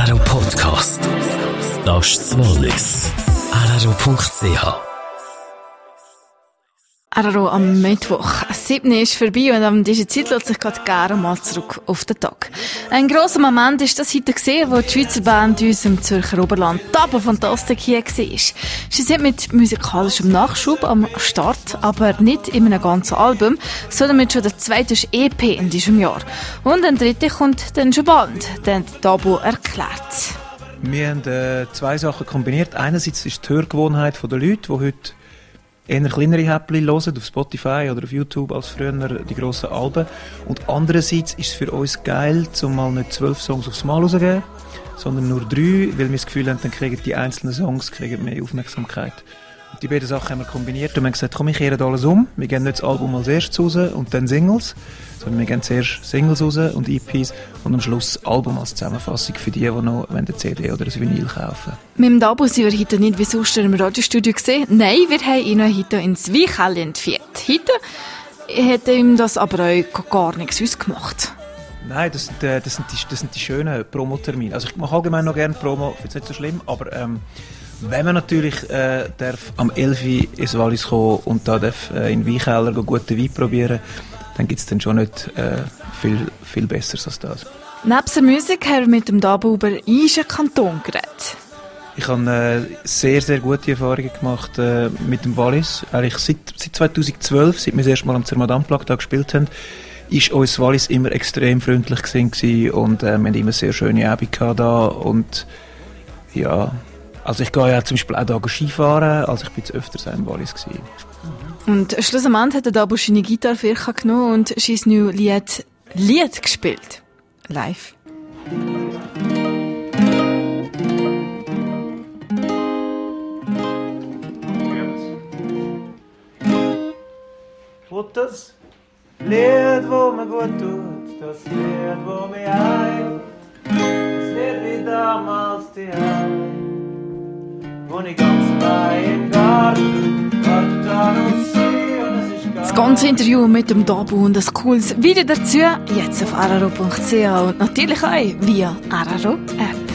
RRO Podcast. Das ist das Wallis. RRO.ch. RRO am Mittwoch. 7 ist vorbei und an dieser Zeit lässt sich gerade gerne mal zurück auf den Tag. Ein grosser Moment ist das heute gesehen, wo die Schweizer Band uns im Zürcher Oberland Dabo Fantastik hier war. Sie sind mit musikalischem Nachschub am Start, aber nicht in einem ganzen Album, sondern mit schon der zweiten EP in diesem Jahr. Und ein dritter kommt dann schon bald, den Dabo erklärt. Wir haben zwei Sachen kombiniert. Einerseits ist die Hörgewohnheit der Leute, die heute eher kleinere Häppchen hören, auf Spotify oder auf YouTube als früher die grossen Alben. Und andererseits ist es für uns geil, mal nicht 12 Songs aufs Mal rauszugeben, sondern nur 3, weil wir das Gefühl haben, dann kriegen die einzelnen Songs mehr Aufmerksamkeit. Und die beiden Sachen haben wir kombiniert und wir haben gesagt, komm, wir kehren alles um. Wir geben nicht das Album als erstes raus und dann Singles, sondern wir geben zuerst Singles raus und EPs und am Schluss das Album als Zusammenfassung für die noch eine CD oder ein Vinyl kaufen. Mit dem Dabo sind wir heute nicht wie sonst im Radiostudio gesehen. Nein, wir haben ihn heute ins Weinkeller entführt. Heute hat ihm das aber auch gar nichts ausgemacht. Nein, das sind die schönen Promotermine. Also ich mache allgemein noch gerne Promo, ich finde es nicht so schlimm, aber wenn man natürlich darf am 11 Uhr ins Wallis kommen und da darf in den Weinkeller guten Wein probieren, dann gibt es dann schon nicht viel Besseres als das. Neben der Musik haben wir mit dem Dabo über unseren Kanton geredet. Ich habe sehr, sehr gute Erfahrungen gemacht mit dem Wallis. Eigentlich seit 2012, seit wir das erste Mal am Zermatt-Amplag gespielt haben, ist uns Wallis immer extrem freundlich gewesen und wir haben immer sehr schöne Abende da und ja, also ich gehe ja zum Beispiel auch hier Skifahren, also ich bin jetzt öfters im Wallis gewesen. Und schlussendlich hat der Dabo seine Gitarre für sich genommen und sein neues Lied gespielt. Live. Und das Lied, wo mir gut tut, das Lied, wo mir heilt, das Lied wie damals die Heim, wo ich ganz allein im Garten warte an und sehe und es ist das ganze Interview mit dem Dabo und das cooles Video dazu jetzt auf rro.ch und natürlich auch via RRO App.